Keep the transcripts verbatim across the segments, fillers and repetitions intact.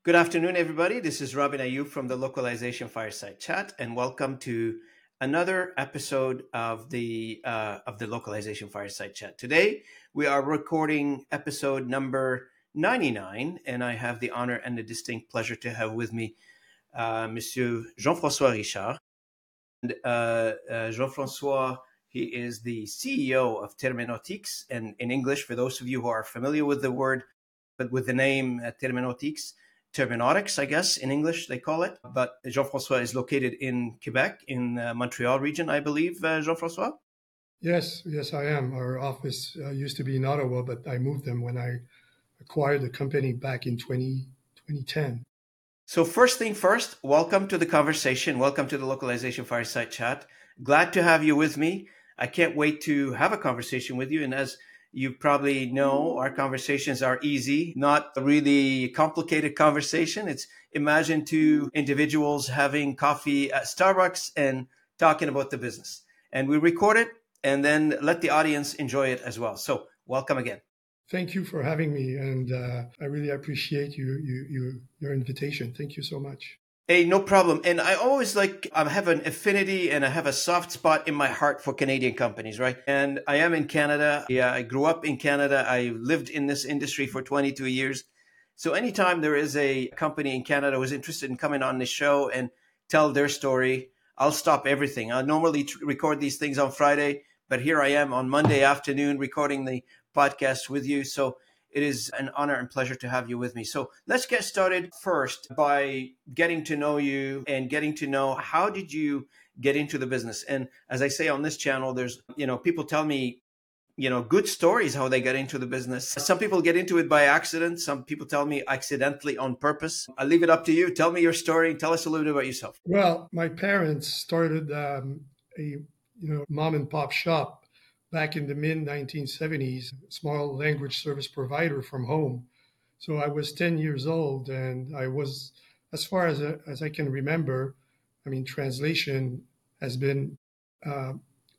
Good afternoon, everybody. This is Robin Ayub from the Localization Fireside Chat, and welcome to another episode of the uh, of the Localization Fireside Chat. Today, we are recording episode number ninety-nine, and I have the honor and the distinct pleasure to have with me uh, Monsieur Jean-François Richard. And uh, uh, Jean-François, he is the C E O of Terminotics, and in English, for those of you who are familiar with the word, but with the name uh, Terminotics, Terminotics, I guess, in English they call it. But Jean-François is located in Quebec, in uh, Montreal region, I believe, uh, Jean-François? Yes, yes, I am. Our office uh, used to be in Ottawa, but I moved them when I acquired the company back in twenty, twenty ten. So first thing first, welcome to the conversation. Welcome to the Localization Fireside Chat. Glad to have you with me. I can't wait to have a conversation with you. And as you probably know, our conversations are easy, not a really complicated conversation. It's imagine two individuals having coffee at Starbucks and talking about the business. And we record it and then let the audience enjoy it as well. So welcome again. Thank you for having me, and uh, I really appreciate you, you, you, your invitation. Thank you so much. Hey, no problem. And I always like, I have an affinity and I have a soft spot in my heart for Canadian companies, right? And I am in Canada. Yeah, I grew up in Canada. I lived in this industry for twenty-two years. So anytime there is a company in Canada who's interested in coming on the show and tell their story, I'll stop everything. I normally t- record these things on Friday, but here I am on Monday afternoon recording the podcast with you. So it is an honor and pleasure to have you with me. So let's get started first by getting to know you and getting to know how did you get into the business? And as I say on this channel, there's, you know, people tell me, you know, good stories how they get into the business. Some people get into it by accident. Some people tell me accidentally on purpose. I leave it up to you. Tell me your story. Tell us a little bit about yourself. Well, my parents started um, a you know mom and pop shop back in the mid nineteen seventies, small language service provider from home. So I was ten years old, and I was, as far as as I can remember, I mean, translation has been uh,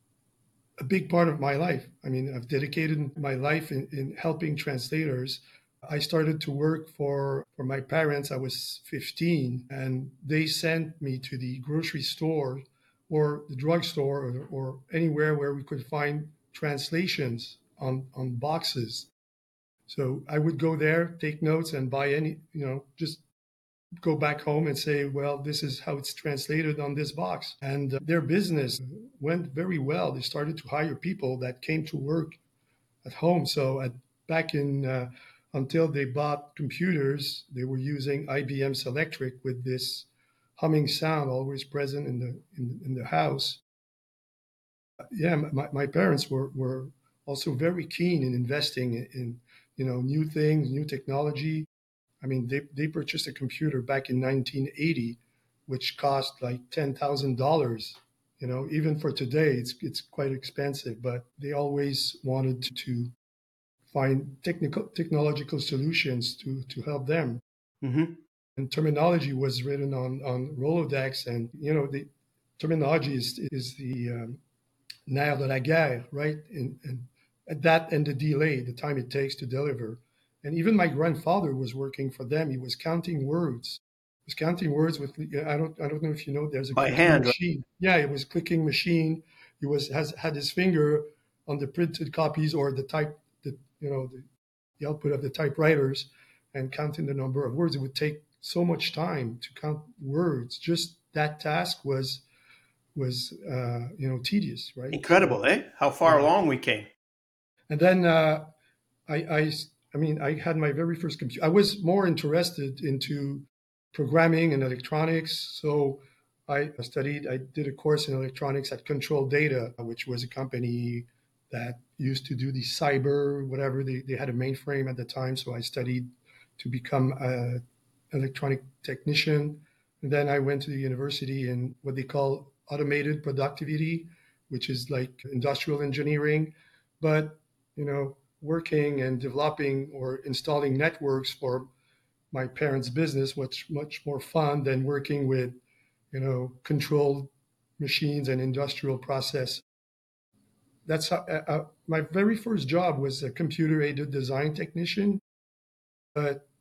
a big part of my life. I mean, I've dedicated my life in, in helping translators. I started to work for, for my parents. I was fifteen, and they sent me to the grocery store or the drugstore or, or anywhere where we could find translations on, on boxes. So I would go there, take notes, and buy any, you know, just go back home and say, well, this is how it's translated on this box. And uh, their business went very well. They started to hire people that came to work at home. So at, back in, uh, until they bought computers, they were using I B M Selectric with this humming sound always present in the in, in the house. Yeah, my, my parents were, were also very keen in investing in, in you know new things, new technology. I mean, they, they purchased a computer back in nineteen eighty, which cost like ten thousand dollars. You know, even for today, it's it's quite expensive. But they always wanted to find technical technological solutions to to help them. Mm-hmm. And terminology was written on on Rolodex, and you know, the terminology is is the um, nerf de la guerre, right? And, and that and the delay, the time it takes to deliver. And even my grandfather was working for them. He was counting words. He was counting words with I don't I don't know if you know. There's a By clicking hand, right? machine. Yeah, it was clicking machine. He was has had his finger on the printed copies or the type the you know the, the output of the typewriters and counting the number of words. It would take so much time to count words. Just that task was was uh, you know tedious, right? So, Incredible, eh? How far yeah. along we came. And then uh, I, I, I mean, I had my very first computer. I was more interested into programming and electronics. So I studied, I did a course in electronics at Control Data, which was a company that used to do the cyber, whatever. They, they had a mainframe at the time. So I studied to become an electronic technician. And then I went to the university in what they call automated productivity, which is like industrial engineering. But, you know, working and developing or installing networks for my parents' business was much more fun than working with, you know, controlled machines and industrial process. That's how uh, my very first job was a computer aided design technician. But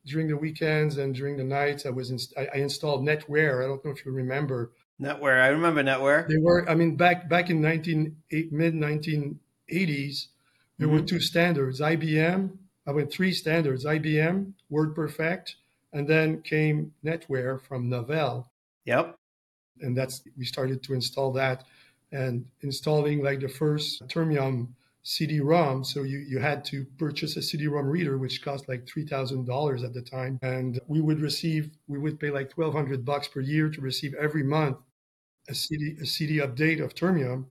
during the weekends and during the nights, I was in, I, I installed NetWare. I don't know if you remember. NetWare. I remember NetWare. They were, I mean, back back in nineteen mid nineteen eighties, there mm-hmm. were two standards. I B M. I went three standards: I B M, WordPerfect, and then came NetWare from Novell. Yep. And that's we started to install that, and installing like the first Termium C D ROM. So you, you had to purchase a C D ROM reader, which cost like three thousand dollars at the time. And we would receive, we would pay like twelve hundred bucks per year to receive every month a C D, a C D update of Termium.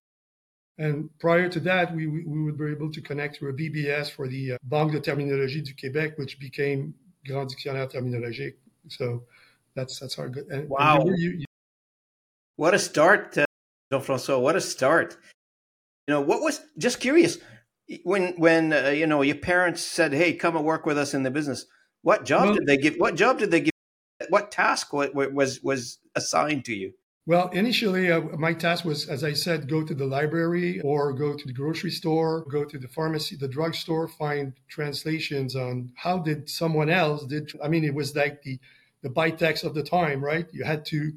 And prior to that, we, we, we would be able to connect to a B B S for the uh, Banque de Terminologie du Québec, which became Grand Dictionnaire Terminologique. So that's, that's our good. And, wow. And you, you, what a start, uh, Jean-François. What a start. You know, what was, just curious, when, when uh, you know, your parents said, hey, come and work with us in the business, what job well, did they give, what job did they give, what task was, was assigned to you? Well, initially, uh, my task was, as I said, go to the library or go to the grocery store, go to the pharmacy, the drugstore, find translations on how did someone else did. I mean, it was like the, the bytext of the time, right? You had to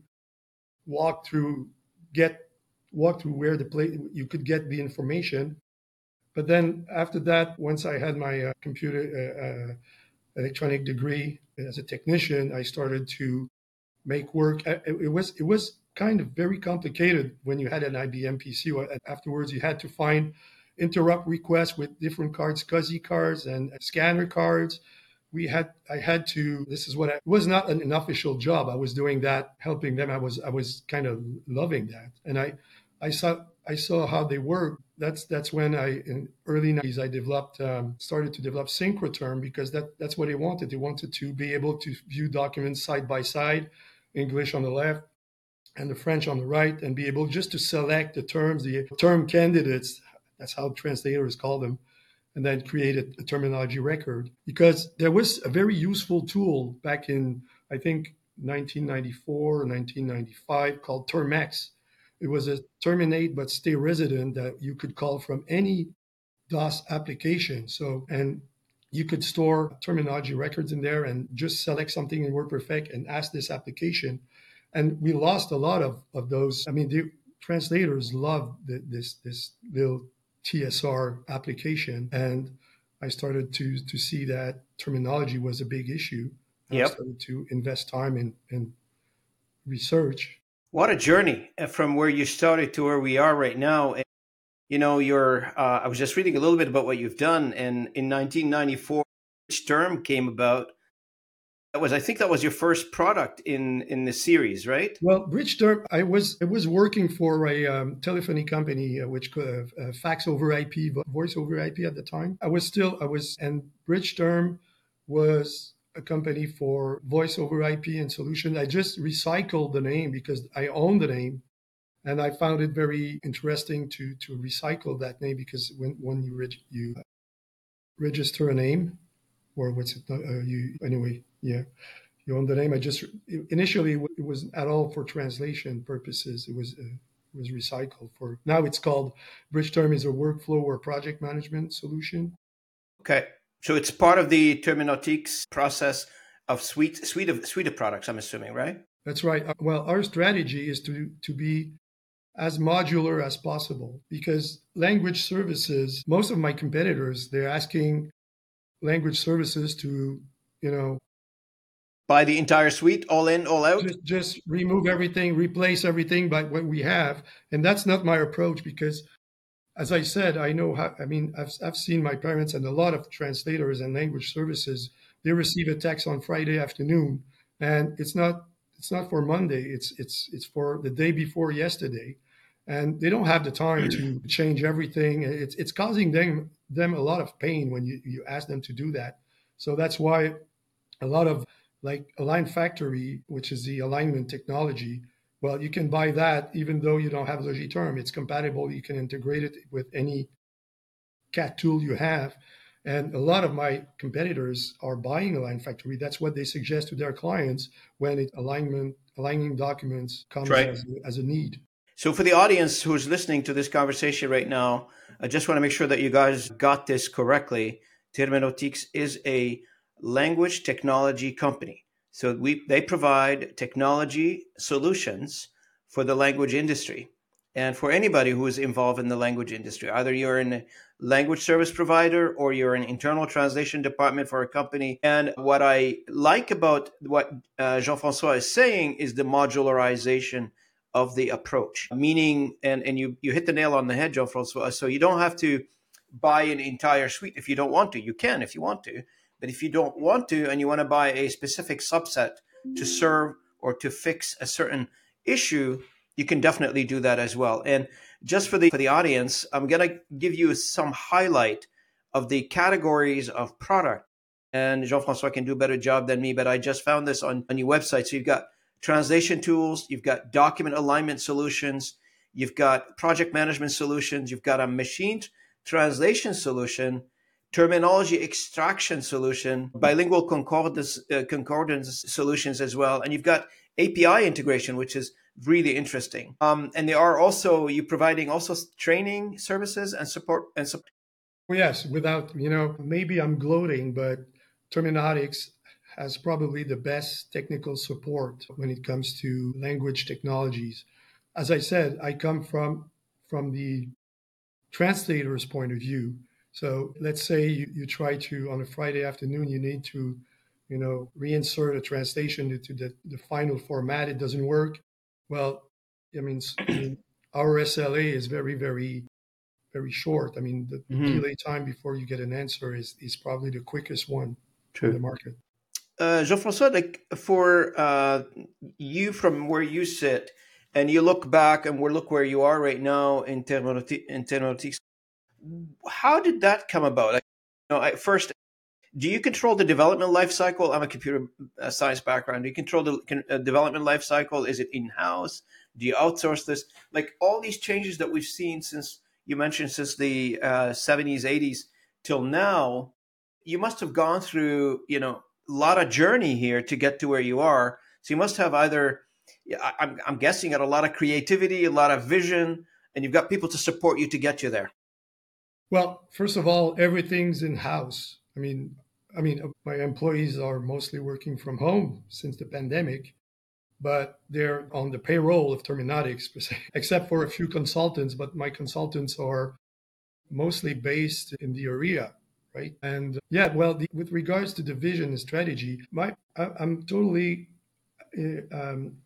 walk through, get walk through where the place you could get the information. But then after that, once I had my uh, computer uh, uh, electronic degree as a technician, I started to make work. It, it was it was kind of very complicated when you had an I B M P C. Afterwards, you had to find interrupt requests with different cards, S C S I cards and scanner cards. We had I had to. This is what I, it was not an, an official job. I was doing that, helping them. I was I was kind of loving that, and I. I saw I saw how they work. That's that's when I in early nineties I developed um, started to develop Synchrotherm because that that's what they wanted. They wanted to be able to view documents side by side, English on the left and the French on the right, and be able just to select the terms, the term candidates. That's how translators call them, and then create a, a terminology record. Because there was a very useful tool back in I think nineteen ninety-four or nineteen ninety-five called Termex. It was a terminate but stay resident that you could call from any DOS application. So, and you could store terminology records in there and just select something in WordPerfect and ask this application. And we lost a lot of, of those. I mean, the translators love the, this this little T S R application. And I started to to see that terminology was a big issue. Yep. I started to invest time in, in research. What a journey from where you started to where we are right now. And, you know, you're, uh, I was just reading a little bit about what you've done. And in nineteen ninety-four, Bridgeterm came about. That was, I think that was your first product in, in the series, right? Well, Bridgeterm, I was I was working for a um, telephony company, uh, which could uh, fax over I P, voice over I P at the time. I was still, I was, and Bridgeterm was a company for voice over I P and solution. I just recycled the name because I own the name, and I found it very interesting to to recycle that name because when when you reg, you register a name, or what's it uh, you anyway yeah you own the name. I just initially it was at all for translation purposes. It was uh, it was recycled for now. It's called Bridgeterm is a workflow or project management solution. Okay. So it's part of the Terminotics process of suite suite of suite of products, I'm assuming, right? That's right. Well, our strategy is to to be as modular as possible because language services, most of my competitors, they're asking language services to, you know, buy the entire suite, all in, all out? Just, just remove everything, replace everything by what we have. And that's not my approach because as I said, I know how, I mean, I've, I've seen my parents and a lot of translators and language services, they receive a text on Friday afternoon and it's not, it's not for Monday. It's, it's, it's for the day before yesterday. And they don't have the time to change everything. It's, it's causing them, them a lot of pain when you, you ask them to do that. So that's why a lot of like Align Factory, which is the alignment technology, well, you can buy that even though you don't have Logiterm. It's compatible. You can integrate it with any C A T tool you have. And a lot of my competitors are buying Align Factory. That's what they suggest to their clients when it, alignment, aligning documents comes right. as, as a need. So for the audience who's listening to this conversation right now, I just want to make sure that you guys got this correctly. Terminotics is a language technology company. So we they provide technology solutions for the language industry and for anybody who is involved in the language industry. Either you're in a language service provider or you're an internal translation department for a company. And what I like about what uh, Jean-François is saying is the modularization of the approach, meaning, and, and you, you hit the nail on the head, Jean-François. So you don't have to buy an entire suite if you don't want to. You can if you want to. But if you don't want to and you want to buy a specific subset to serve or to fix a certain issue, you can definitely do that as well. And just for the for the audience, I'm going to give you some highlight of the categories of product. And Jean-François can do a better job than me, but I just found this on, on your website. So you've got translation tools, you've got document alignment solutions, you've got project management solutions, you've got a machine translation solution, terminology extraction solution, bilingual concordance, uh, concordance solutions as well. And you've got A P I integration, which is really interesting. Um, and they are also, you providing also training services and support and support. Well, yes, without, you know, maybe I'm gloating, but Terminautics has probably the best technical support when it comes to language technologies. As I said, I come from from the translator's point of view. So let's say you, you try to, on a Friday afternoon, you need to, you know, reinsert a translation into the, the final format. It doesn't work. Well, I mean, I mean, our S L A is very, very, very short. I mean, the mm-hmm. delay time before you get an answer is, is probably the quickest one True. In the market. Uh, Jean-François, like for uh, you from where you sit, and you look back and we look where you are right now in Terminautics, how did that come about? Like, you know, I, first, do you control the development life cycle? I'm a computer science background. Do you control the uh, development life cycle? Is it in-house? Do you outsource this? Like all these changes that we've seen since you mentioned since the uh, seventies, eighties till now, you must have gone through, you know, a lot of journey here to get to where you are. So you must have either, I'm, I'm guessing, got a lot of creativity, a lot of vision, and you've got people to support you to get you there. Well, first of all, everything's in-house. I mean, I mean, my employees are mostly working from home since the pandemic, but they're on the payroll of Terminautics, except for a few consultants. But my consultants are mostly based in the area, right? And yeah, well, the, with regards to the vision and strategy, my I, I'm totally um,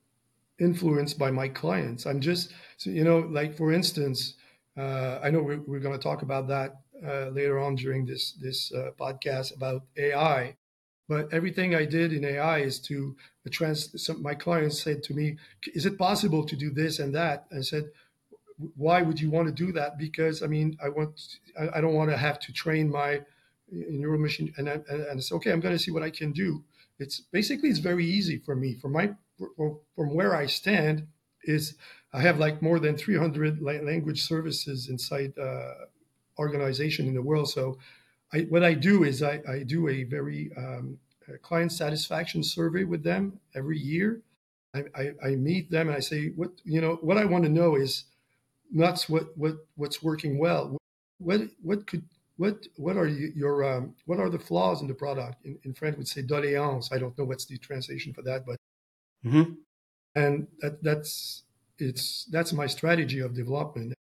influenced by my clients. I'm just, so, you know, like for instance, uh, I know we're, we're going to talk about that uh, later on during this this uh, podcast about A I. But everything I did in A I is to the trans. Some, my clients said to me, "Is it possible to do this and that?" I said, "Why would you want to do that?" Because I mean, I want, I, I don't want to have to train my neural machine. And I, and I said, "Okay, I'm going to see what I can do." It's basically it's very easy for me. From my from where I stand is I have like more than three hundred language services inside uh, organization in the world. So I, what I do is I, I do a very um, a client satisfaction survey with them every year. I, I, I meet them and I say, what you know, what I want to know is not what what what's working well. What what could what what are you, your um, what are the flaws in the product? In, in French, would say doléance. I don't know what's the translation for that, but mm-hmm. and that that's it's that's my strategy of development.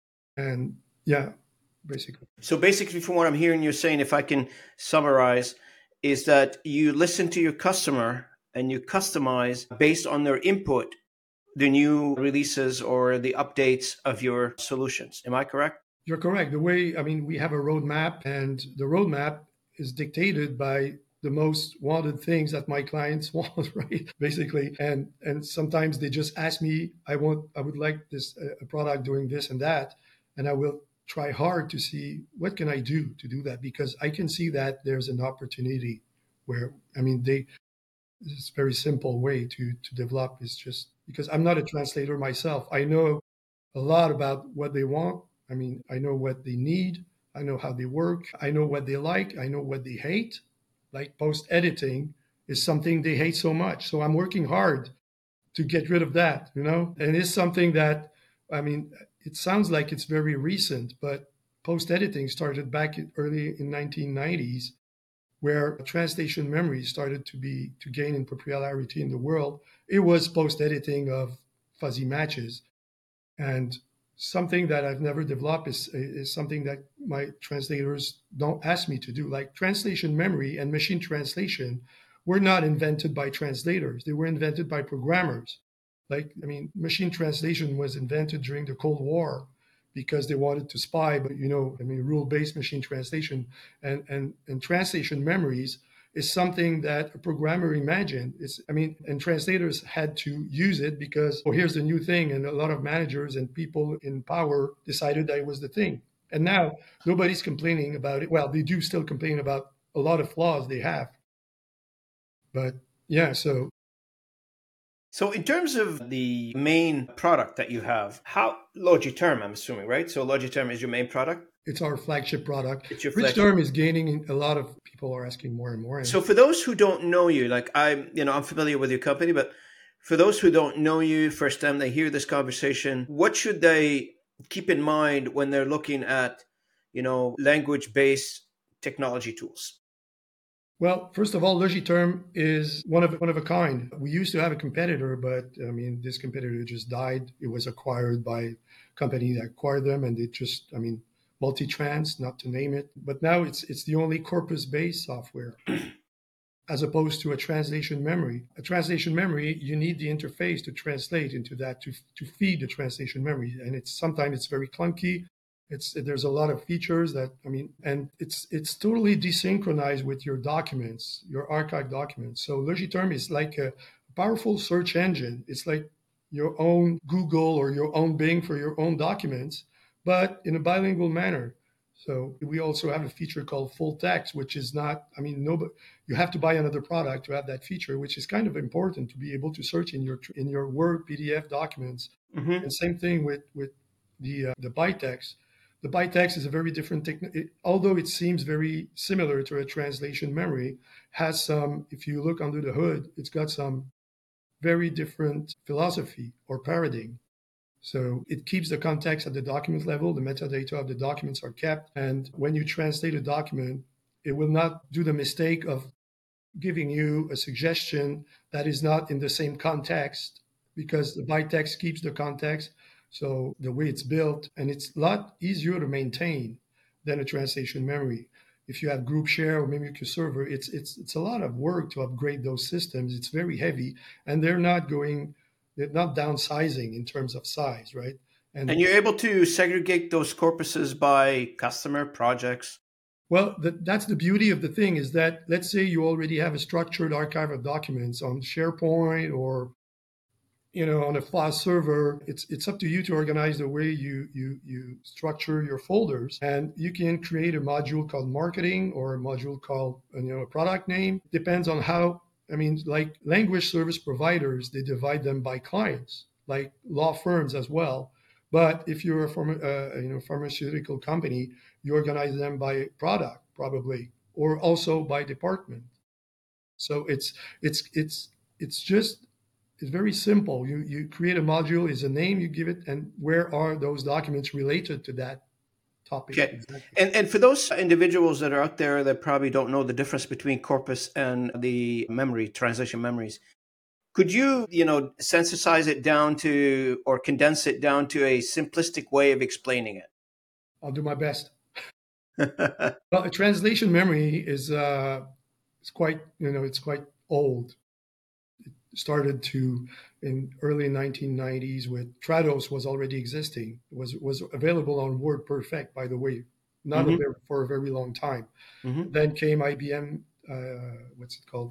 And yeah. Basically. So basically, from what I'm hearing you're saying, if I can summarize, is that you listen to your customer and you customize based on their input the new releases or the updates of your solutions. Am I correct? You're correct. The way, I mean, we have a roadmap, and the roadmap is dictated by the most wanted things that my clients want, right? Basically. And and sometimes they just ask me, I want, I would like this uh, product doing this and that, and I will try hard to see what can I do to do that, because I can see that there's an opportunity where, I mean, they, it's a very simple way to, to develop is just because I'm not a translator myself. I know a lot about what they want. I mean, I know what they need. I know how they work. I know what they like. I know what they hate. Like post editing is something they hate so much. So I'm working hard to get rid of that, you know, and it's something that, I mean, it sounds like it's very recent, but post-editing started back in early in nineteen nineties. where translation memory started to be to gain in popularity in the world, it was post editing of fuzzy matches. And something that I've never developed is, is something that my translators don't ask me to do. Like translation memory and machine translation were not invented by translators. They were invented by programmers. Like, I mean, machine translation was invented during the Cold War because they wanted to spy, but you know, I mean, rule-based machine translation and, and, and translation memories is something that a programmer imagined. It's, I mean, and translators had to use it because, oh, here's the new thing. And a lot of managers and people in power decided that it was the thing. And now nobody's complaining about it. Well, they do still complain about a lot of flaws they have. But yeah, so. So in terms of the main product that you have, how Logiterm, I'm assuming, right? So Logiterm is your main product? It's our flagship product. It's your flagship. Bridgeterm is gaining a lot of people are asking more and more. So for those who don't know you, like I'm, you know, I'm familiar with your company, but for those who don't know you, first time they hear this conversation, what should they keep in mind when they're looking at, you know, language-based technology tools? Well, first of all, Logiterm is one of one of a kind. We used to have a competitor, but I mean, this competitor just died. It was acquired by a company that acquired them, and it just, I mean, Multitrans, not to name it. But now it's it's the only corpus-based software, as opposed to a translation memory. A translation memory, you need the interface to translate into that to to feed the translation memory, and it's sometimes it's very clunky. It's there's a lot of features that I mean, and it's it's totally desynchronized with your documents, your archive documents. So Logiterm is like a powerful search engine. It's like your own Google or your own Bing for your own documents, but in a bilingual manner. So we also have a feature called full text, which is not, I mean, nobody, you have to buy another product to have that feature, which is kind of important to be able to search in your in your Word P D F documents. Mm-hmm. And same thing with with the uh, the ByteX. The ByteX is a very different technique. Although it seems very similar to a translation memory, has some, if you look under the hood, it's got some very different philosophy or paradigm. So it keeps the context at the document level. The metadata of the documents are kept. And when you translate a document, it will not do the mistake of giving you a suggestion that is not in the same context, because the ByteX keeps the context. So the way it's built, and it's a lot easier to maintain than a translation memory. If you have group share or Mimikyu server, it's it's it's a lot of work to upgrade those systems. It's very heavy, and they're not going, they're not downsizing in terms of size, right? And, and you're able to segregate those corpuses by customer projects. Well, the, that's the beauty of the thing is that, let's say you already have a structured archive of documents on SharePoint or, you know, on a file server. It's it's up to you to organize the way you you you structure your folders, and you can create a module called marketing or a module called, you know, a product name. Depends on how. I mean, like language service providers, they divide them by clients, like law firms as well. But if you're a pharma, uh, you know pharmaceutical company, you organize them by product probably, or also by department. So it's it's it's it's just it's very simple. You you create a module, is a name, you give it, and where are those documents related to that topic? Okay. Exactly. And and for those individuals that are out there that probably don't know the difference between corpus and the memory, translation memories, could you, you know, synthesize it down to, or condense it down to a simplistic way of explaining it? I'll do my best. Well, a translation memory is uh, it's quite, you know, it's quite old. It started to in early nineteen nineties with Trados was already existing. It was was available on WordPerfect, by the way, not mm-hmm. a very, for a very long time. Mm-hmm. Then came I B M. Uh, what's it called?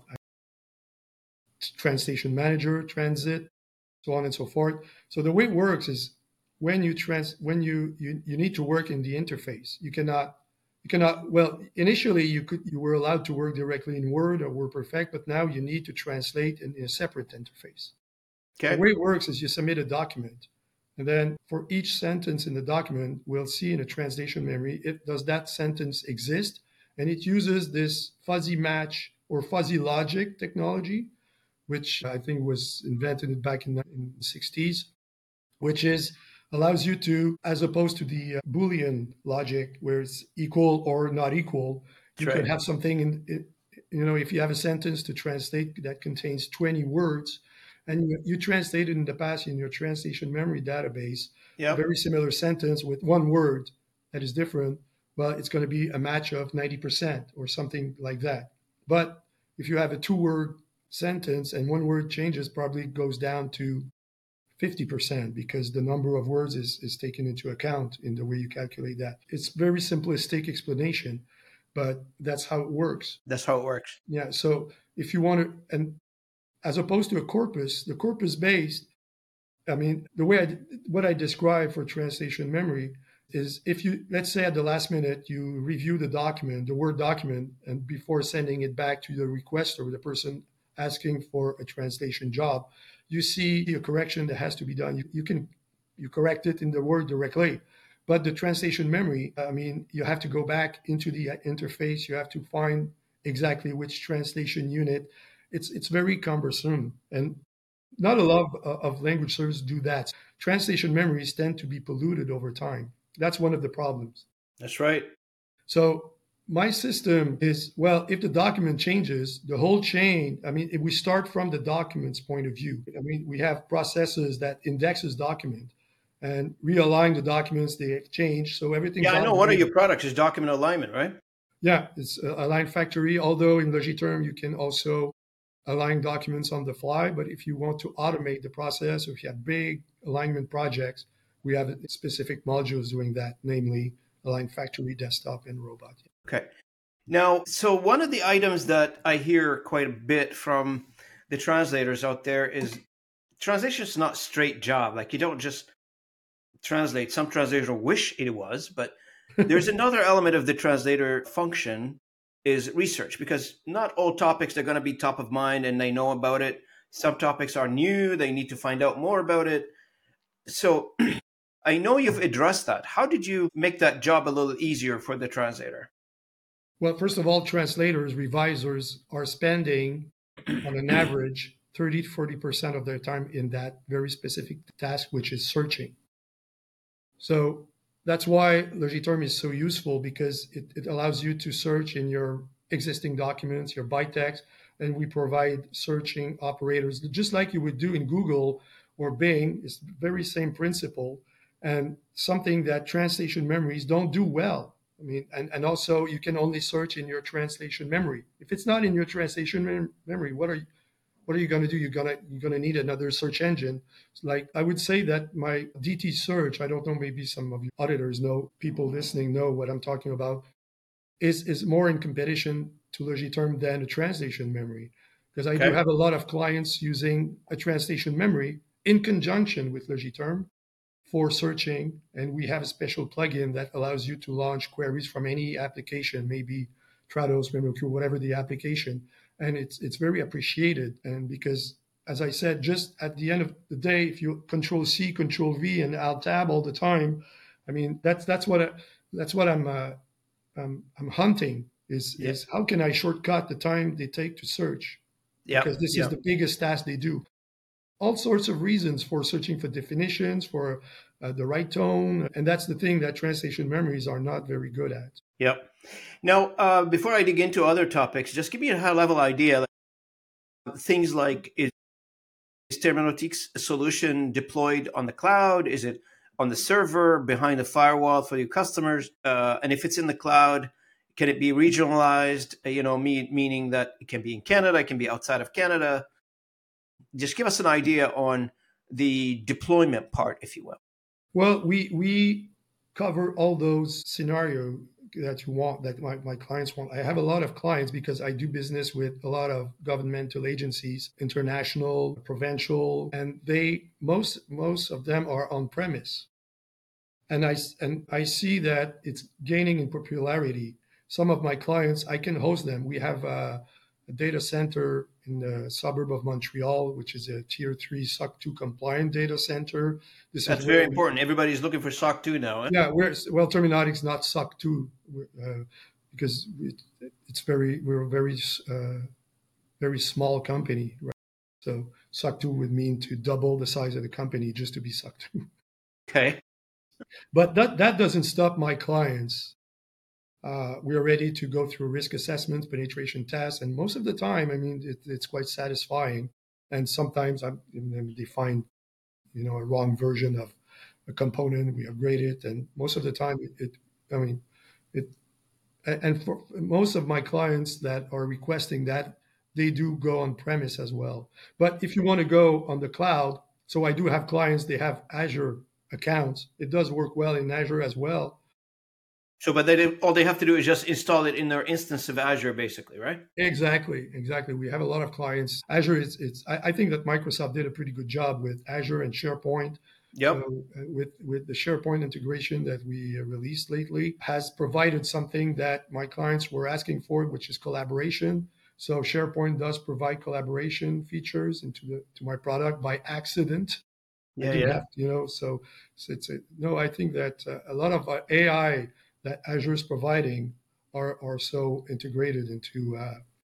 Translation Manager, Transit, so on and so forth. So the way it works is when you trans when you you, you need to work in the interface. You cannot you cannot well initially you could you were allowed to work directly in Word or WordPerfect, but now you need to translate in, in a separate interface. Okay. The way it works is you submit a document, and then for each sentence in the document, we'll see in a translation memory, it does that sentence exist, and it uses this fuzzy match or fuzzy logic technology, which I think was invented back in the, in the sixties, which is allows you to, as opposed to the uh, Boolean logic where it's equal or not equal, you right. can have something in, in you know, if you have a sentence to translate that contains twenty words, and you, you translated in the past in your translation memory database, a Yep. very similar sentence with one word that is different, well, it's going to be a match of ninety percent or something like that. But if you have a two word sentence and one word changes, probably goes down to fifty percent because the number of words is, is taken into account in the way you calculate that. It's very simplistic explanation, but that's how it works. That's how it works. Yeah. So if you want to, and as opposed to a corpus, the corpus based, I mean, the way I, what I describe for translation memory is if you, let's say at the last minute, you review the document, the Word document, and before sending it back to the requester, the person asking for a translation job, you see a correction that has to be done. You, you can, you correct it in the Word directly. But the translation memory, I mean, you have to go back into the interface. You have to find exactly which translation unit. It's, it's very cumbersome. And not a lot of, of language servers do that. Translation memories tend to be polluted over time. That's one of the problems. That's right. So my system is, well, if the document changes, the whole chain, I mean, if we start from the document's point of view, I mean, we have processes that indexes document and realign the documents they exchange. So everything's Yeah, I know. One of automated. your products is document alignment, right? Yeah, it's uh, Align Factory, although in Logiterm, you can also align documents on the fly. But if you want to automate the process, or if you have big alignment projects, we have specific modules doing that, namely Align Factory, Desktop, and Robot. Okay. Now, so one of the items that I hear quite a bit from the translators out there is translation is not straight job. Like you don't just translate. Some translators wish it was, but there's another element of the translator function is research, because not all topics are going to be top of mind and they know about it. Some topics are new. They need to find out more about it. So I know you've addressed that. How did you make that job a little easier for the translator? Well, first of all, translators, revisers are spending on an average thirty to forty percent of their time in that very specific task, which is searching. So that's why Logiterm is so useful, because it, it allows you to search in your existing documents, your bytext, and we provide searching operators, just like you would do in Google or Bing. It's the very same principle, and something that translation memories don't do well. I mean, and, and also you can only search in your translation memory. If it's not in your translation mem- memory, what are you, what are you going to do? You're gonna you're gonna need another search engine. Like I would say that my D T search, I don't know, maybe some of you auditors know, people listening know what I'm talking about, is is more in competition to Logiterm than a translation memory, because I Okay. do have a lot of clients using a translation memory in conjunction with Logiterm for searching, and we have a special plugin that allows you to launch queries from any application, maybe Trados, MemoQ, whatever the application, and it's it's very appreciated. And because, as I said, just at the end of the day, if you Control C, Control V, and Alt Tab all the time, I mean that's that's what I, that's what I'm uh, I'm, I'm hunting is Yeah. is how can I shortcut the time they take to search, Yeah. because this Yeah. is the biggest task they do. All sorts of reasons for searching for definitions, for uh, the right tone. And that's the thing that translation memories are not very good at. Yep. Now, uh, before I dig into other topics, just give me a high level idea. Like, things like is, is Terminotique's solution deployed on the cloud? Is it on the server behind the firewall for your customers? Uh, and if it's in the cloud, can it be regionalized? Uh, you know, me, meaning that it can be in Canada, it can be outside of Canada. Just give us an idea on the deployment part, if you will. Well, we we cover all those scenarios that you want, that my, my clients want. I have a lot of clients because I do business with a lot of governmental agencies, international, provincial, and they most most of them are on premise. And I and I see that it's gaining in popularity. Some of my clients, I can host them. We have a, a data center in the suburb of Montreal, which is a tier three S O C two compliant data center. This That's is very where we, important. Everybody's looking for S O C two now. Eh? yeah, we're well, Terminotics not S O C two uh, because it, it's very we're a very uh, very small company, right? So S O C two would mean to double the size of the company just to be S O C two. Okay. But that that doesn't stop my clients. Uh, we are ready to go through risk assessments, penetration tests, and most of the time, I mean, it, it's quite satisfying. And sometimes I'm, they find, you know, a wrong version of a component. We upgrade it, and most of the time, it, it I mean, it. And for most of my clients that are requesting that, they do go on premise as well. But if you want to go on the cloud, so I do have clients, they have Azure accounts. It does work well in Azure as well. So, but they all they have to do is just install it in their instance of Azure, basically, right? Exactly, exactly. We have a lot of clients. Azure, it's, it's I, I think that Microsoft did a pretty good job with Azure and SharePoint. Yep. Uh, with with the SharePoint integration that we released lately, has provided something that my clients were asking for, which is collaboration. So SharePoint does provide collaboration features into the to my product by accident. Yeah, I do yeah. have, you know, so, so it's a, no. I think that uh, a lot of uh, A I that Azure is providing are are so integrated into uh,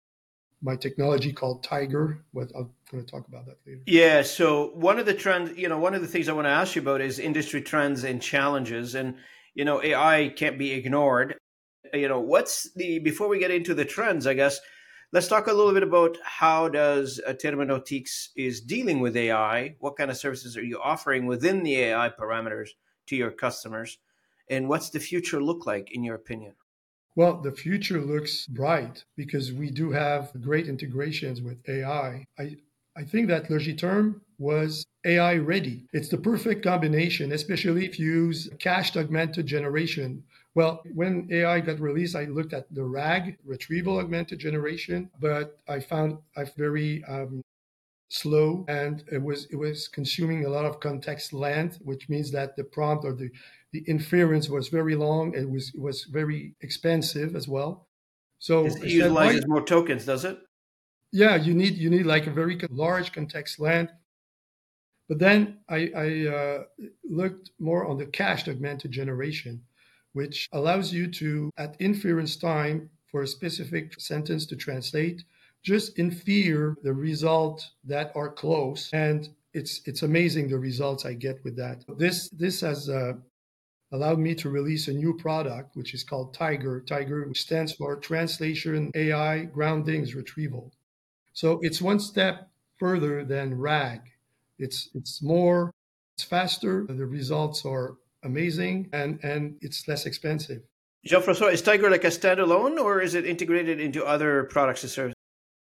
my technology called Tiger. But I'm going to talk about that later. Yeah. So one of the trends, you know, one of the things I want to ask you about is industry trends and challenges, and you know, A I can't be ignored. You know, what's the before we get into the trends, I guess. Let's talk a little bit about how does uh, Thermonautics is dealing with A I. What kind of services are you offering within the A I parameters to your customers? And what's the future look like, in your opinion? Well, the future looks bright because we do have great integrations with A I. I, I think that Logiterm was A I ready. It's the perfect combination, especially if you use cached augmented generation. Well, when A I got released, I looked at the RAG, retrieval augmented generation, but I found I very um, slow, and it was it was consuming a lot of context length, which means that the prompt or the the inference was very long. It was it was very expensive as well. So It I said, why? utilizes more tokens, does it? Yeah, you need you need like a very large context length. But then I, I uh, looked more on the cached augmented generation, which allows you to, at inference time for a specific sentence to translate, just infer the result that are close. And it's it's amazing the results I get with that. This this has uh, allowed me to release a new product, which is called Tiger. Tiger, which stands for Translation A I Groundings Retrieval. So it's one step further than RAG. It's it's more, it's faster. The results are amazing, and and it's less expensive. Jean-François, is Tiger like a standalone or is it integrated into other products and services?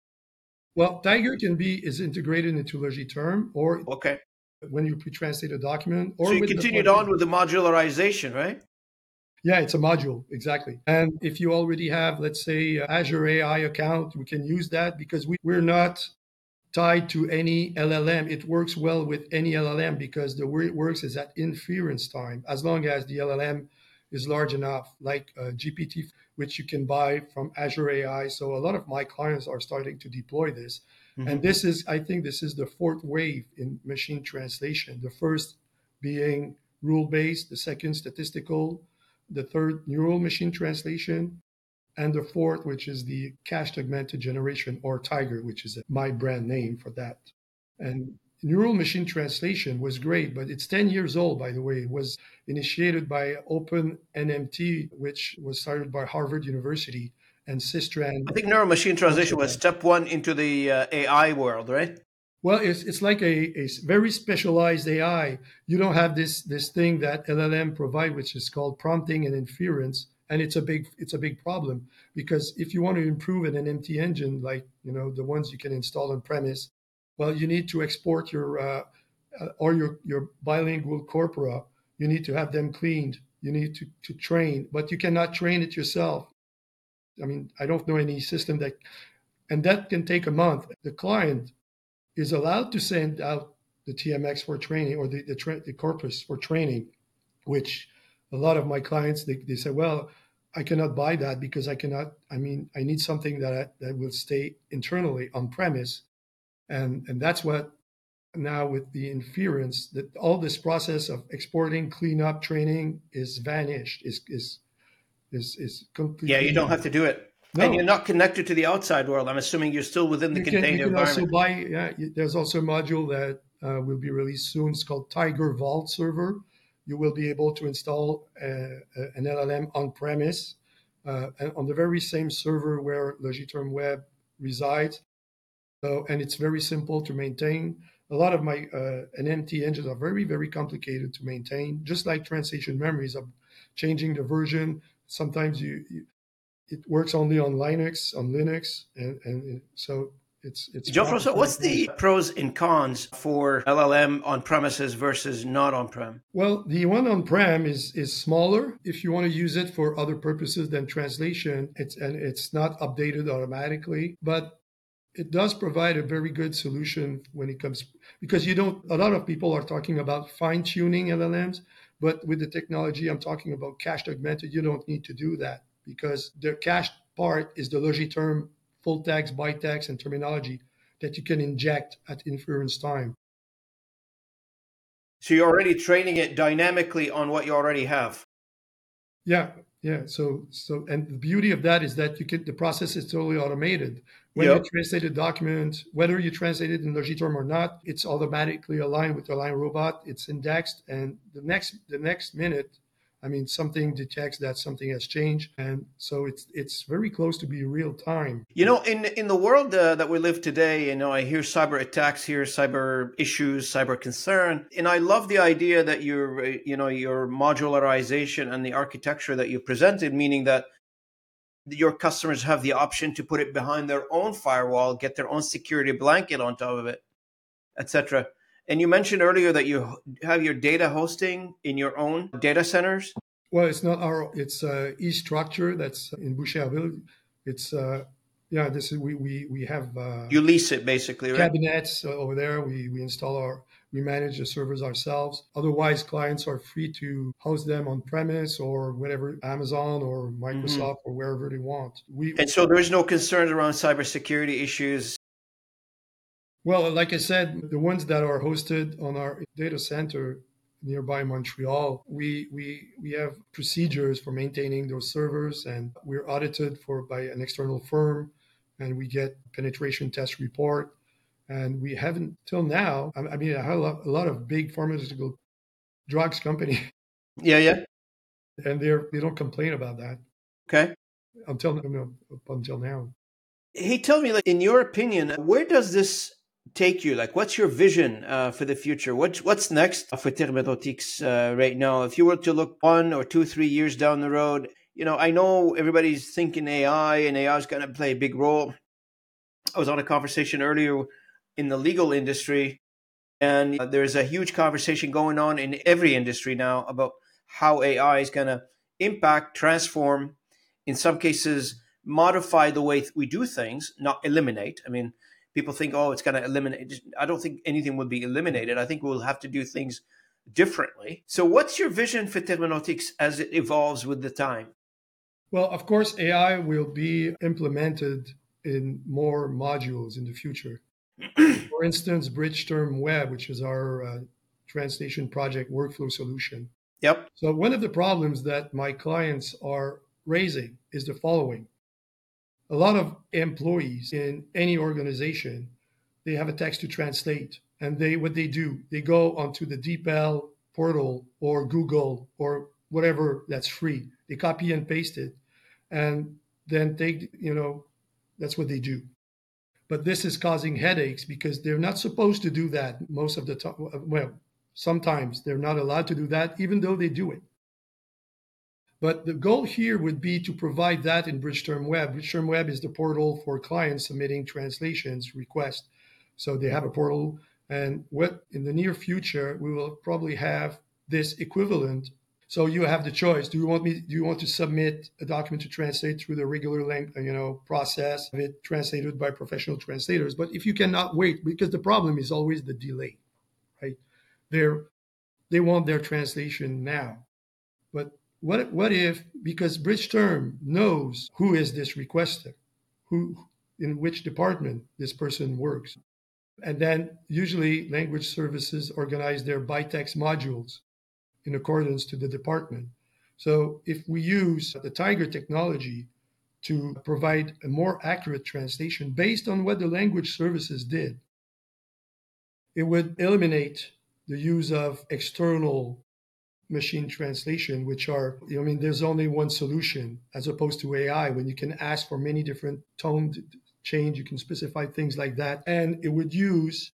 Well, Tiger can be is integrated into Logiterm, or Okay. when you pre-translate a document, So or you with the continued on plugin. with the modularization, right? Yeah, it's a module, exactly. And if you already have, let's say, a Azure A I account, we can use that because we, we're not tied to any L L M. It works well with any L L M because the way it works is at inference time, as long as the L L M is large enough, like uh, G P T, which you can buy from Azure A I. So a lot of my clients are starting to deploy this. Mm-hmm. And this is, I think this is the fourth wave in machine translation. The first being rule-based, the second statistical, the third neural machine translation, and the fourth, which is the cached augmented generation, or Tiger, which is my brand name for that. And neural machine translation was great, but it's ten years old, by the way. It was initiated by OpenNMT, which was started by Harvard University, and Systran. I think neural machine translation was step one into the uh, A I world, right? Well, it's it's like a, a very specialized A I. You don't have this this thing that L L M provide, which is called prompting and inference, and it's a big it's a big problem because if you want to improve an N M T engine, like you know the ones you can install on premise, well, you need to export your uh, uh, or your your bilingual corpora. You need to have them cleaned. You need to to train, but you cannot train it yourself. I mean, I don't know any system that, and that can take a month. The client is allowed to send out the T M X for training, or the, the, tra- the corpus for training, which a lot of my clients, they, they say, well, I cannot buy that because I cannot, I mean, I need something that, I, that will stay internally on premise. And, and that's what now with the inference, that all this process of exporting, cleanup, training is vanished, is, is, is, is completely. Yeah, you don't have to do it. No. And you're not connected to the outside world. I'm assuming you're still within the you contained can, you can environment. also buy, yeah, there's also a module that uh, will be released soon. It's called Tiger Vault Server. You will be able to install uh, an L L M on premise, uh, and on the very same server where Logiterm Web resides. So, and it's very simple to maintain. A lot of my uh, N M T engines are very, very complicated to maintain, just like translation memories of changing the version. Sometimes you, you it works only on Linux, on Linux, and, and so it's it's Jean-François, what's the pros and cons for L L M on premises versus not on prem? Well, the one on prem is is smaller. If you want to use it for other purposes than translation, it's and it's not updated automatically, but it does provide a very good solution when it comes, because you don't, a lot of people are talking about fine tuning L L Ms, but with the technology I'm talking about cached augmented, you don't need to do that, because the cached part is the Logiterm full text, byte text, and terminology that you can inject at inference time. So you're already training it dynamically on what you already have. Yeah, yeah. So, so, and the beauty of that is that you can, the process is totally automated. When yep. you translate a document, whether you translate it in Logiterm or not, it's automatically aligned with the Align robot. It's indexed, and the next, the next minute, I mean, something detects that something has changed, and so it's it's very close to be real time. You know, in in the world uh, that we live today, you know, I hear cyber attacks, hear cyber issues, cyber concern, and I love the idea that your you know your modularization and the architecture that you presented, meaning that your customers have the option to put it behind their own firewall, get their own security blanket on top of it, et cetera. And you mentioned earlier that you have your data hosting in your own data centers. Well, it's not our, it's uh, E-Structure that's in Boucherville. It's, uh, yeah, this is, we, we, we have... Uh, you lease it basically, right? Cabinets over there. We, we install our, we manage the servers ourselves. Otherwise, clients are free to host them on premise or whatever, Amazon or Microsoft mm-hmm. or wherever they want. We, and so there's no concerns around cybersecurity issues? Well, like I said, the ones that are hosted on our data center nearby Montreal, we we we have procedures for maintaining those servers, and we're audited for by an external firm, and we get penetration test report. And we haven't till now. I mean, I have a lot, a lot of big pharmaceutical drugs company. Yeah, yeah. And they're they don't complain about that. Okay. Until you know, up until now. Hey, tell me, like, in your opinion, where does this take you? Like, what's your vision uh, for the future? What's what's next for Thermonautics uh, right now? If you were to look one or two, three years down the road, you know, I know everybody's thinking A I, and A I is going to play a big role. I was on a conversation earlier in the legal industry, and uh, there's a huge conversation going on in every industry now about how A I is going to impact, transform, in some cases, modify the way we do things, not eliminate. I mean, people think, oh, it's going to eliminate. I don't think anything will be eliminated. I think we'll have to do things differently. So what's your vision for Thermonautics as it evolves with the time? Well, of course, A I will be implemented in more modules in the future. For instance, Bridgeterm Web, which is our uh, translation project workflow solution. Yep. So one of the problems that my clients are raising is the following. A lot of employees in any organization, they have a text to translate, and they what they do, they go onto the DeepL portal or Google or whatever that's free. They copy and paste it, and then take, you know, that's what they do. But this is causing headaches because they're not supposed to do that most of the time. Well, sometimes they're not allowed to do that, even though they do it. But the goal here would be to provide that in Bridgeterm Web. Bridgeterm Web is the portal for clients submitting translations requests. So they have a portal, and what in the near future we will probably have this equivalent. So you have the choice. Do you want me? Do you want to submit a document to translate through the regular length, you know, process of it translated by professional translators? But if you cannot wait, because the problem is always the delay, right? They're they want their translation now, but what what if, because Bridgeterm knows who is this requester, who in which department this person works, and then usually language services organize their bytext modules in accordance to the department. So if we use the Tiger technology to provide a more accurate translation based on what the language services did, it would eliminate the use of external machine translation, which are, I mean, there's only one solution as opposed to A I, when you can ask for many different tone change, you can specify things like that. And it would use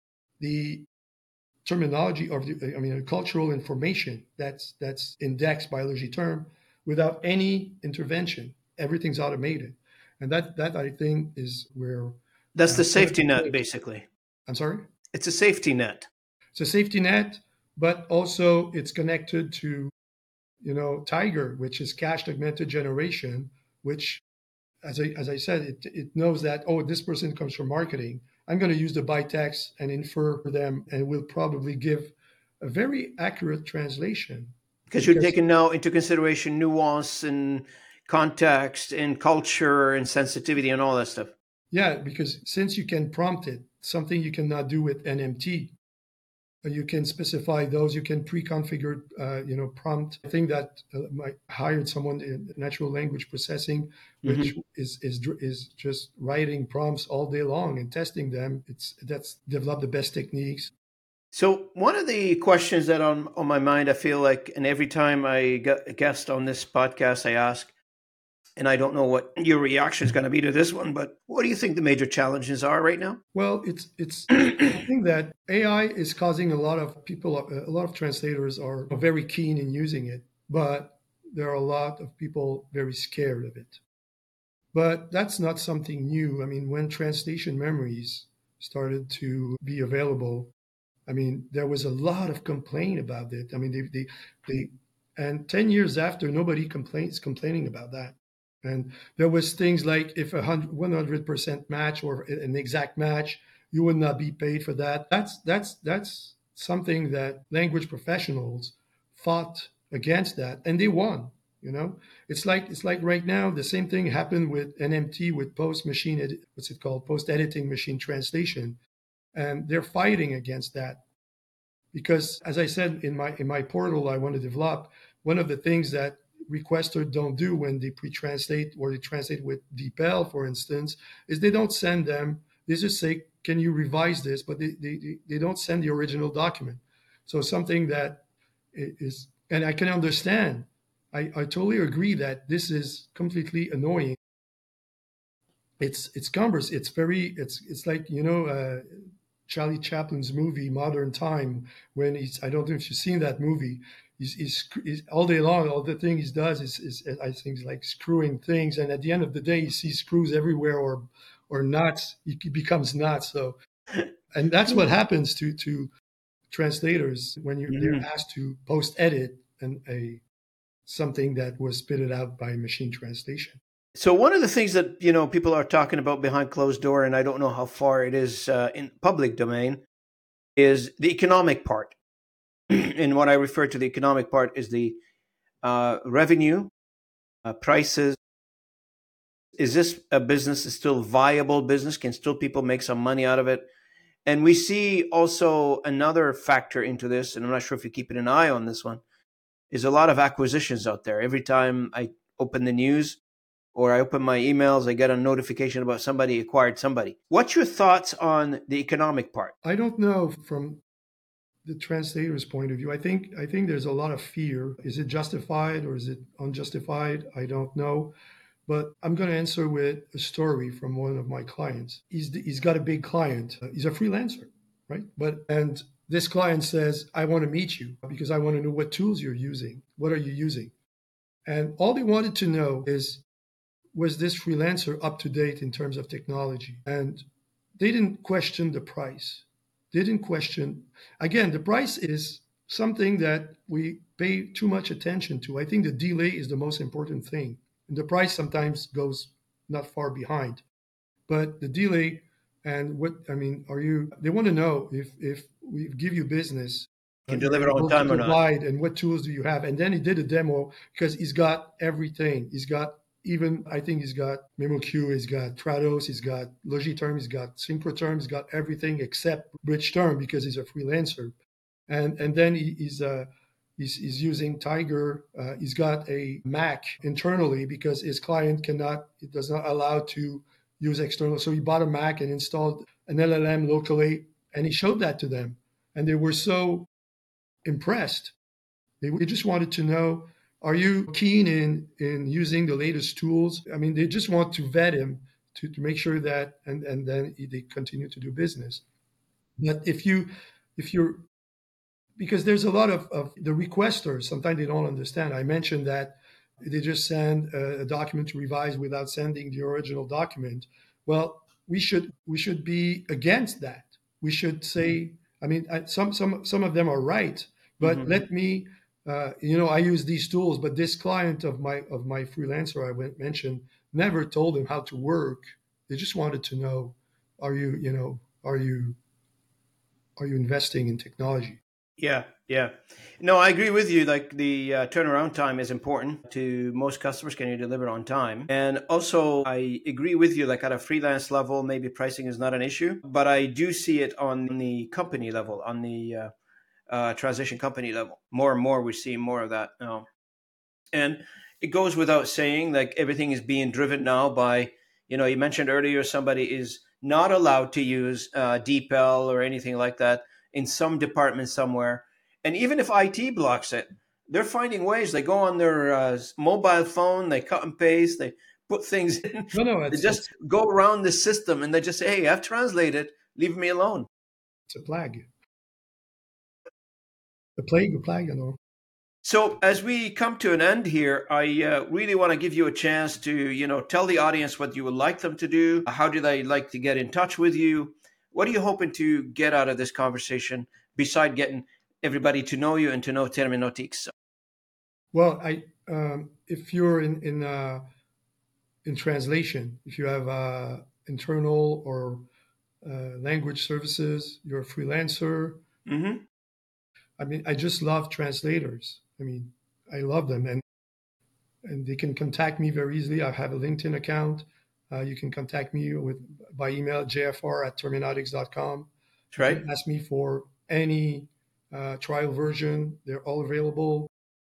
the terminology of the, I mean, cultural information that's that's indexed biology term without any intervention. Everything's automated, and that that I think is where That's uh, the safety net, basically. I'm sorry. It's a safety net. It's a safety net, but also it's connected to, you know, Tiger, which is cached augmented generation, which, as I as I said, it it knows that, oh, this person comes from marketing. I'm going to use the bytext and infer for them, and will probably give a very accurate translation. Because you're taking now into consideration nuance and context and culture and sensitivity and all that stuff. Yeah, because since you can prompt it, something you cannot do with N M T, you can specify those, you can pre-configure, uh, you know, prompt. I think that uh, I hired someone in natural language processing, which mm-hmm. is, is is just writing prompts all day long and testing them. It's that's developed the best techniques. So one of the questions that on on my mind, I feel like, and every time I get a guest on this podcast, I ask, and I don't know what your reaction is going to be to this one, but what do you think the major challenges are right now? Well, it's it's I think that A I is causing a lot of people, a lot of translators are very keen in using it, but there are a lot of people very scared of it. But that's not something new. I mean, when translation memories started to be available, I mean, there was a lot of complaint about it. I mean, they, they, they and ten years after, nobody complains complaining about that. And there was things like if a one hundred percent match or an exact match, you would not be paid for that. That's that's that's something that language professionals fought against that, and they won. You know, it's like it's like right now the same thing happened with N M T, with post machine edit, what's it called, post editing machine translation, and they're fighting against that because, as I said in my in my portal, I want to develop one of the things that requesters don't do when they pre-translate or they translate with DeepL, for instance, is they don't send them, they just say, can you revise this? But they, they, they don't send the original document. So something that is, and I can understand, I, I totally agree that this is completely annoying. It's it's cumbrous. It's very, it's it's like, you know, uh, Charlie Chaplin's movie, Modern Time, when he's, I don't know if you've seen that movie, He's, he's, he's all day long, all the thing he does is, is, I think, like screwing things. And at the end of the day, he sees screws everywhere or or knots. He becomes knots. So, and that's what happens to to translators when you're, mm-hmm. they're asked to post edit and a something that was spitted out by machine translation. So one of the things that, you know, people are talking about behind closed door, and I don't know how far it is uh, in public domain, is the economic part. And what I refer to the economic part is the uh, revenue, uh, prices. Is this a business, is still viable business? Can still people make some money out of it? And we see also another factor into this, and I'm not sure if you're keeping an eye on this one, is a lot of acquisitions out there. Every time I open the news or I open my emails, I get a notification about somebody acquired somebody. What's your thoughts on the economic part? I don't know from the translator's point of view. I think I think there's a lot of fear. Is it justified or is it unjustified? I don't know. But I'm going to answer with a story from one of my clients. He's he's got a big client. He's a freelancer, right? But and this client says, I want to meet you because I want to know what tools you're using. What are you using? And all they wanted to know is, was this freelancer up to date in terms of technology? And they didn't question the price. They didn't question. Again, the price is something that we pay too much attention to. I think the delay is the most important thing. And the price sometimes goes not far behind. But the delay and what, I mean, are you, they want to know if, if we give you business, can deliver on time or not, and what tools do you have? And then he did a demo because he's got everything. He's got even, I think he's got MemoQ, he's got Trados, he's got Logiterm, he's got Synchrotherm, he's got everything except Bridgeterm because he's a freelancer. And and then he, he's uh, he's, he's using Tiger. Uh, he's got a Mac internally because his client cannot, it does not allow to use external. So he bought a Mac and installed an L L M locally, and he showed that to them. And they were so impressed They, they just wanted to know, are you keen in, in using the latest tools? I mean, they just want to vet him to, to make sure that, and, and then they continue to do business. But if you, if you're, because there's a lot of, of the requesters, sometimes they don't understand. I mentioned that they just send a, a document to revise without sending the original document. Well, we should we should be against that. We should say, I mean, I, some some some of them are right, but mm-hmm. let me, uh, you know, I use these tools, but this client of my of my freelancer I went, mentioned never told him how to work. They just wanted to know, are you, you know, are you are you investing in technology? Yeah, yeah. No, I agree with you. Like the uh, turnaround time is important to most customers. Can you deliver on time? And also, I agree with you. Like at a freelance level, maybe pricing is not an issue, but I do see it on the company level, on the uh, uh, transition company level. More and more, we're seeing more of that now. And it goes without saying, like everything is being driven now by, you know, you mentioned earlier, somebody is not allowed to use uh, D P E L or anything like that in some department somewhere. And even if I T blocks it, they're finding ways. They go on their uh, mobile phone, they cut and paste, they put things in. No, no, they it's, just it's, go around the system and they just say, hey, I've translated, leave me alone. It's a plague. A plague, a plague, you know. So as we come to an end here, I uh, really want to give you a chance to, you know, tell the audience what you would like them to do. How do they like to get in touch with you? What are you hoping to get out of this conversation beside getting everybody to know you and to know Terminotics? Well, I um, if you're in in uh, in translation, if you have uh, internal or uh, language services, you're a freelancer. Mm-hmm. I mean, I just love translators. I mean, I love them, and and they can contact me very easily. I have a LinkedIn account. Uh, you can contact me with by email, j f r at terminotics dot com. That's right. Ask me for any uh, trial version. They're all available.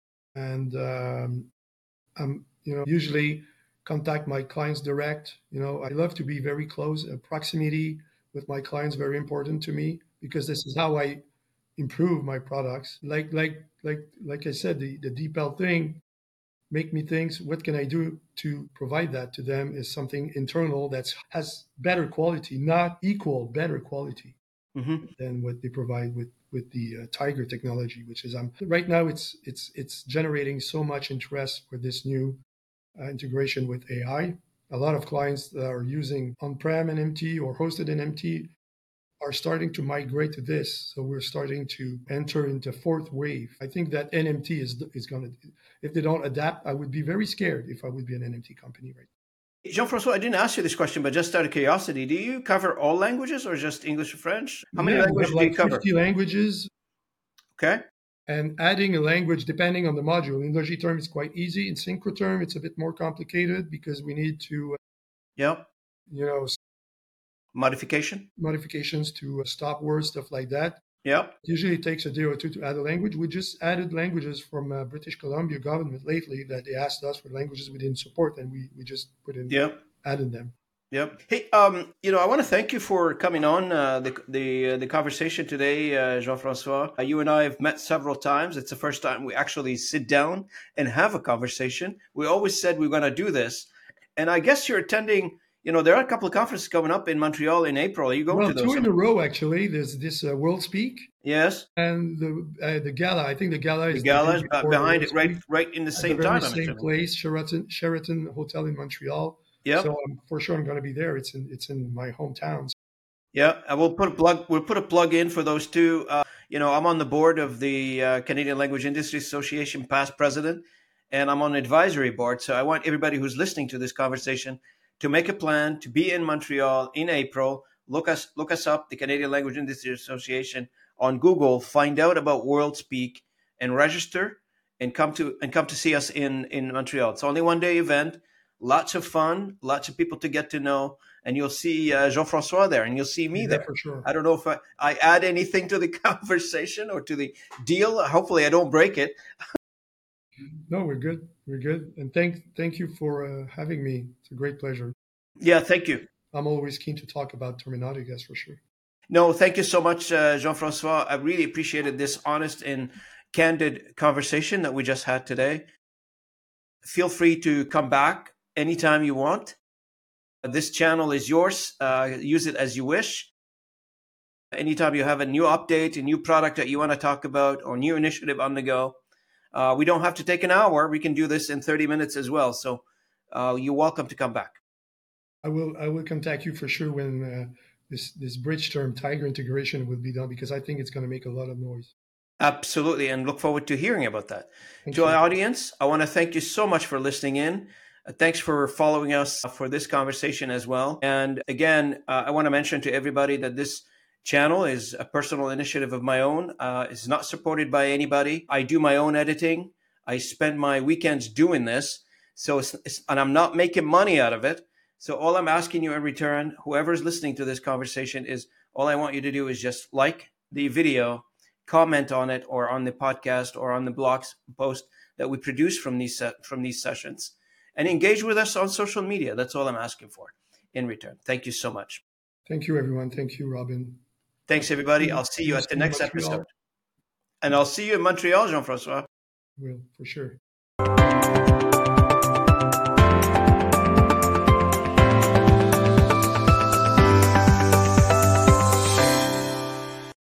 And um, I'm, you know, usually contact my clients direct. You know, I love to be very close. Uh, proximity with my clients very important to me because this is how I improve my products. Like like like like I said, the the D P E L thing make me think, what can I do to provide that to them is something internal that has better quality, not equal, better quality mm-hmm. than what they provide with with the uh, Tiger technology, which is um, right now it's it's it's generating so much interest for this new uh, integration with A I. A lot of clients that are using on-prem and M T or hosted in M T are starting to migrate to this. So we're starting to enter into fourth wave. I think that N M T is is going to, if they don't adapt, I would be very scared if I would be an N M T company right now. Jean-Francois, I didn't ask you this question, but just out of curiosity, do you cover all languages or just English and French? How many yeah, languages like do you cover? fifty languages. Okay. And adding a language depending on the module. In Logiterm, it's quite easy. In Synchrotherm, it's a bit more complicated because we need to, uh, yeah, you know, modification modifications to uh, stop words, stuff like that. Yeah. Usually it takes a day or two to add a language. We just added languages from uh, British Columbia government lately that they asked us for languages we didn't support, and we, we just put in, yeah. added them. Yep. Hey, um, you know, I want to thank you for coming on uh, the the uh, the conversation today, uh, Jean-Francois. Uh, you and I have met several times. It's the first time we actually sit down and have a conversation. We always said we we're going to do this, and I guess you're attending. You know, there are a couple of conferences coming up in Montreal in April. Are you going well, to those? Two in a row, actually. There's this uh, World Speak. Yes. And the uh, the gala. I think the gala is the gala is behind it, right, right in the same at the time. Very same place, Sheraton Sheraton Hotel in Montreal. Yeah. So um, for sure, I'm going to be there. It's in it's in my hometown. Yeah, I will put a plug. We'll put a plug in for those two. Uh, you know, I'm on the board of the uh, Canadian Language Industry Association, past president, and I'm on the advisory board. So I want everybody who's listening to this conversation to make a plan to be in Montreal in April. Look us look us up, the Canadian Language Industry Association, on Google. Find out about World Speak and register, and come to and come to see us in in Montreal. It's only one day event. Lots of fun, lots of people to get to know, and you'll see uh, Jean-Francois there, and you'll see me yeah, there. For sure. I don't know if I, I add anything to the conversation or to the deal. Hopefully, I don't break it. No, we're good. We're good. And thank thank you for uh, having me. It's a great pleasure. Yeah, thank you. I'm always keen to talk about Terminotics, for sure. No, thank you so much, uh, Jean-Francois. I really appreciated this honest and, candid conversation that we just had today. Feel free to come back anytime you want. This channel is yours. Uh, use it as you wish. Anytime you have a new update, a new product that you want to talk about, or new initiative on the go, uh, we don't have to take an hour. We can do this in thirty minutes as well. So uh, you're welcome to come back. I will I will contact you for sure when uh, this, this bridge term Tiger integration will be done, because I think it's going to make a lot of noise. Absolutely, and look forward to hearing about that. Thank To you. our audience, I want to thank you so much for listening in. Uh, thanks for following us for this conversation as well. And again, uh, I want to mention to everybody that this channel is a personal initiative of my own. Uh, it's not supported by anybody. I do my own editing. I spend my weekends doing this. So, it's, it's, and I'm not making money out of it. So all I'm asking you in return, whoever's listening to this conversation, is all I want you to do is just like the video, comment on it, or on the podcast, or on the blogs post that we produce from these from these sessions, and engage with us on social media. That's all I'm asking for in return. Thank you so much. Thank you, everyone. Thank you, Robin. Thanks, everybody. I'll see you at the next episode. And I'll see you in Montreal, Jean-François. Will, for sure.